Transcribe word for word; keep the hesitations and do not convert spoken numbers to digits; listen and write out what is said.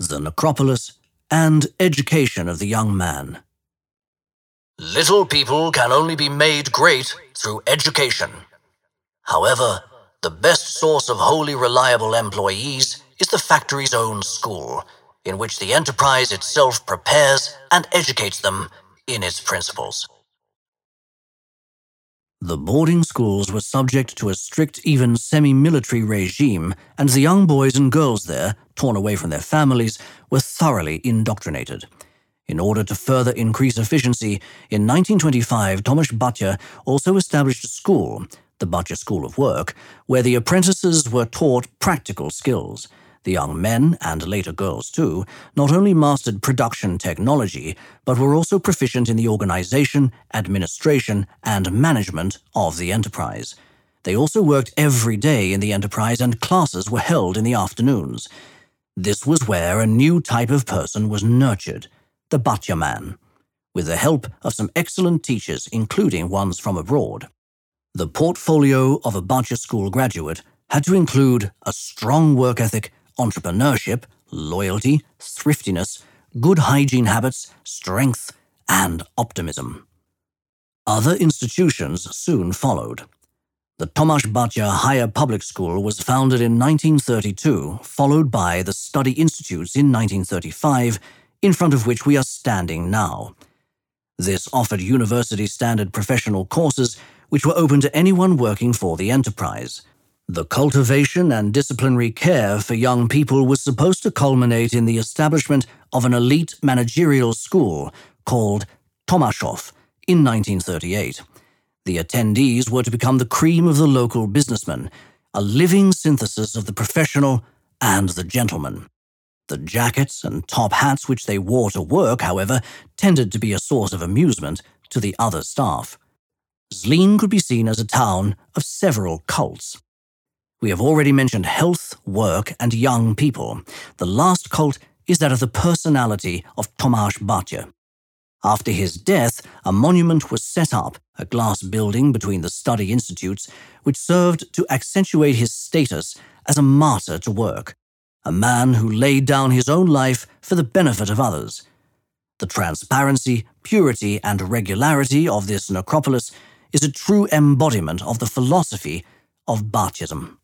the necropolis, and education of the young man. Little people can only be made great through education. However, the best source of wholly reliable employees is the factory's own school, in which the enterprise itself prepares and educates them in its principles. The boarding schools were subject to a strict, even semi-military regime, and the young boys and girls there, torn away from their families, were thoroughly indoctrinated. In order to further increase efficiency, in nineteen twenty-five, Tomasz Bacsa also established a school, the Bacsa School of Work, where the apprentices were taught practical skills. The young men, and later girls too, not only mastered production technology, but were also proficient in the organization, administration, and management of the enterprise. They also worked every day in the enterprise, and classes were held in the afternoons. This was where a new type of person was nurtured, the Bacsa man, with the help of some excellent teachers, including ones from abroad. The portfolio of a Bacsa school graduate had to include a strong work ethic, entrepreneurship, loyalty, thriftiness, good hygiene habits, strength, and optimism. Other institutions soon followed. The Tomasz Bacsa Higher Public School was founded in nineteen thirty-two, followed by the Study Institutes in nineteen thirty-five, in front of which we are standing now. This offered university-standard professional courses which were open to anyone working for the enterprise. The cultivation and disciplinary care for young people was supposed to culminate in the establishment of an elite managerial school called Tomaszów in nineteen thirty-eight. The attendees were to become the cream of the local businessmen, a living synthesis of the professional and the gentleman. The jackets and top hats which they wore to work, however, tended to be a source of amusement to the other staff. Zlín could be seen as a town of several cults. We have already mentioned health, work, and young people. The last cult is that of the personality of Tomasz Bacsa. After his death, a monument was set up, a glass building between the study institutes, which served to accentuate his status as a martyr to work, a man who laid down his own life for the benefit of others. The transparency, purity, and regularity of this necropolis is a true embodiment of the philosophy of Bacsism.